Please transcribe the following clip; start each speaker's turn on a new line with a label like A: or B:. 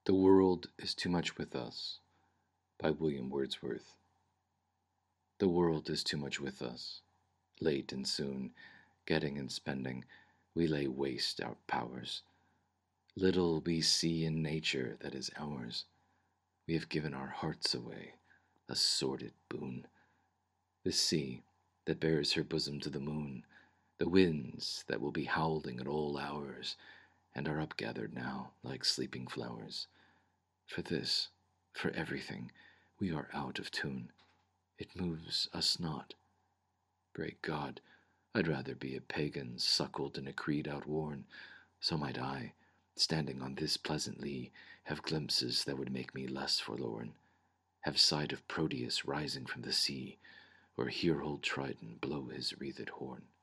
A: The World is Too Much With Us by William Wordsworth. The world is too much with us. Late and soon, getting and spending, we lay waste our powers. Little we see in nature that is ours. We have given our hearts away, a sordid boon. The sea that bears her bosom to the moon, the winds that will be howling at all hours, and are upgathered now like sleeping flowers. For this, for everything, we are out of tune. It moves us not. Great God, I'd rather be a pagan suckled in a creed outworn. So might I, standing on this pleasant lea, have glimpses that would make me less forlorn. Have sight of Proteus rising from the sea, or hear old Triton blow his wreathed horn.